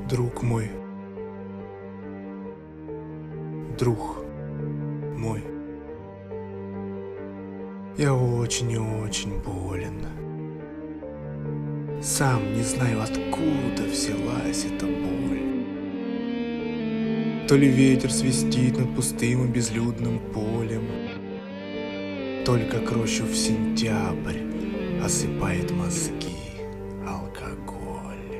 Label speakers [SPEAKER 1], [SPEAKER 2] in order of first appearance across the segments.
[SPEAKER 1] Друг мой, друг мой, я очень и очень болен. Сам не знаю, откуда взялась эта боль. То ли ветер свистит над пустым и безлюдным полем, только к рощу в сентябрь осыпает мозги алкоголь.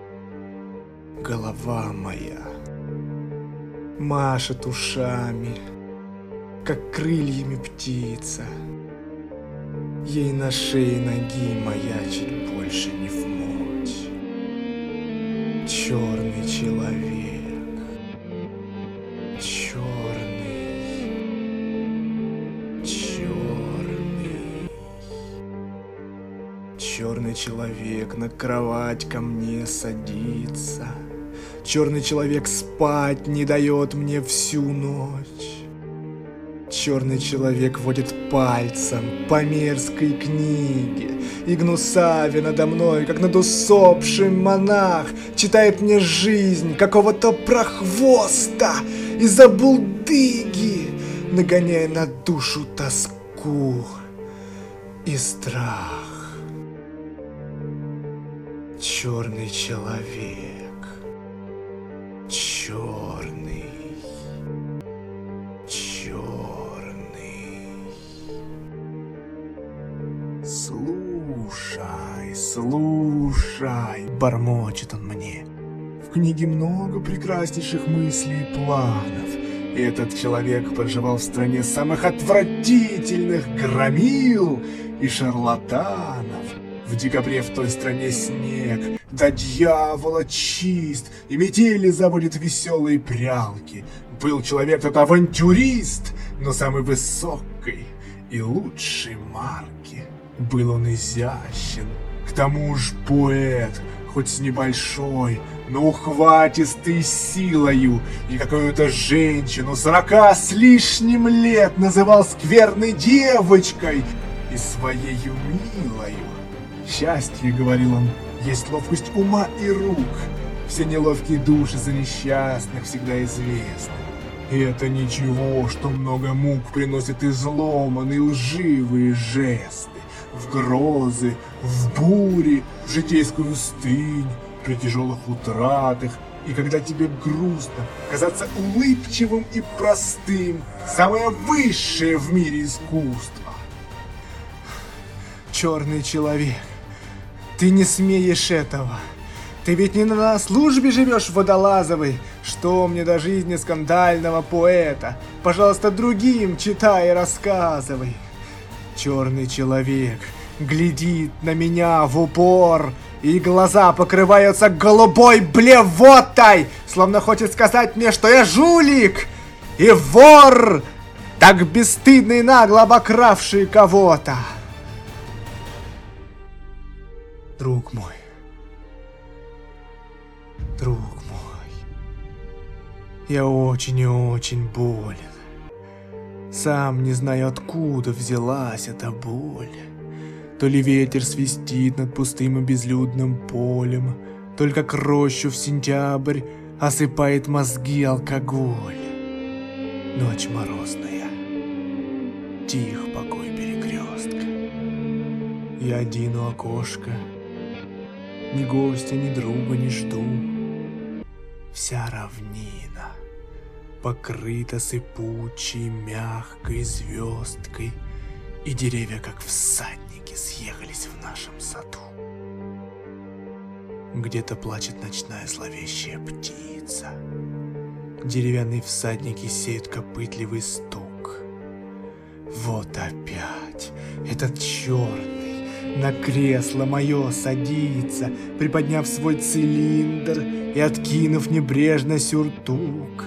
[SPEAKER 1] Голова моя машет ушами, как крыльями птица. Ей на шее ноги маячить больше не вмочь. Черный человек, черный человек на кровать ко мне садится. Черный человек спать не дает мне всю ночь. Черный человек водит пальцем по мерзкой книге, и гнусавя надо мной, как над усопшим монах, читает мне жизнь какого-то прохвоста из-за булдыги, нагоняя на душу тоску и страх. Черный человек, черный. Слушай, бормочет он мне. В книге много прекраснейших мыслей и планов. Этот человек проживал в стране самых отвратительных громил и шарлатанов. В декабре в той стране снег до дьявола чист, и метели заводит веселые прялки. Был человек тот авантюрист, но самой высокой и лучшей марки. Был он изящен, к тому ж поэт, хоть с небольшой, но ухватистой силою, и какую-то женщину 40 с лишним лет называл скверной девочкой и своею милою. Счастье, говорил он, есть ловкость ума и рук. Все неловкие души за несчастных всегда известны. И это ничего, что много мук приносит изломанные лживые жесты. В грозы, в бури, в житейскую стынь, при тяжелых утратах. И когда тебе грустно, казаться улыбчивым и простым — самое высшее в мире искусство. Черный человек, ты не смеешь этого. Ты ведь не на службе живешь водолазовой. Что мне до жизни скандального поэта? Пожалуйста, другим читай и рассказывай. Черный человек глядит на меня в упор, и глаза покрываются голубой блевотой, словно хочет сказать мне, что я жулик и вор, так бесстыдно и нагло обокравший кого-то. Друг мой, я очень и очень болен. Сам не знаю, откуда взялась эта боль. То ли ветер свистит над пустым и безлюдным полем, только к рощу в сентябрь осыпает мозги алкоголь. Ночь морозная, тих покой перекрестка. Я один у окошка, ни гостя, ни друга не жду. Вся равнина покрыта сыпучей, мягкой звездкой, и деревья, как всадники, съехались в нашем саду. Где-то плачет ночная зловещая птица. Деревянные всадники сеют копытливый стук. Вот опять этот черный на кресло мое садится, приподняв свой цилиндр и откинув небрежно сюртук.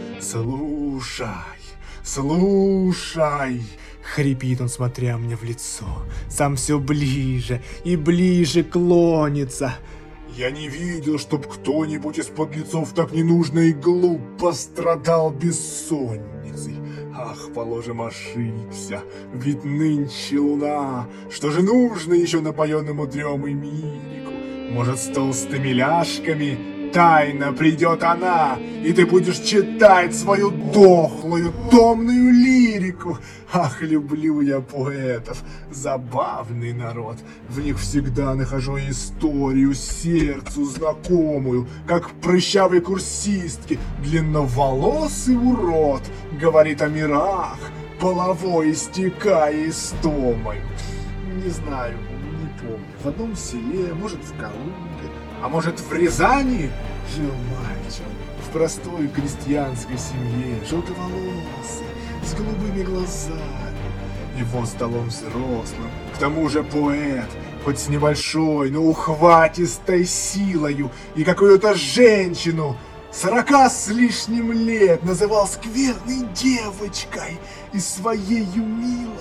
[SPEAKER 1] Слушай, хрипит он, смотря мне в лицо, сам все ближе и ближе клонится. Я не видел, чтоб кто-нибудь из подлецов так ненужно и глупо страдал бессонницей. Ах, положим, ошибся, ведь нынче луна. Что же нужно еще напоенному дремой мирику? Может, с толстыми ляжками Тайно придет она, и ты будешь читать свою дохлую, томную лирику. Ах, люблю я поэтов, забавный народ. В них всегда нахожу историю сердцу знакомую, как прыщавой курсистки, длинноволосый урод говорит о мирах, половой истекая истомою. Не знаю, не помню, в одном селе, может в Калуге, а может в Рязани жил мальчик в простой крестьянской семье, желтоволосый, с голубыми глазами. Его столом взрослым, к тому же поэт, хоть с небольшой, но ухватистой силою, и какую-то женщину 40 с лишним лет называл скверной девочкой и своею милой.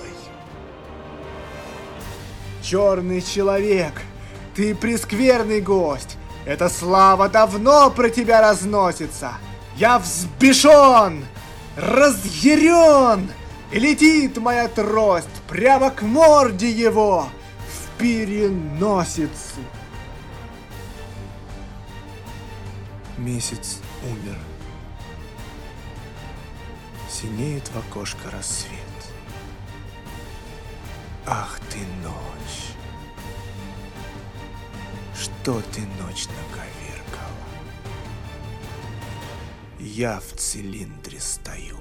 [SPEAKER 1] Черный человек, ты прескверный гость, эта слава давно про тебя разносится. Я взбешен, разъярен, и летит моя трость прямо к морде его в переносицу. Месяц умер. Синеет в окошко рассвет. Ах ты, ночь! Что ты, ночь, наковеркала? Я в цилиндре стою.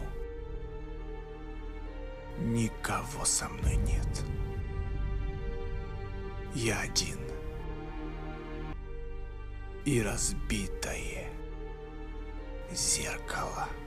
[SPEAKER 1] Никого со мной нет. Я один. И разбитое зеркало.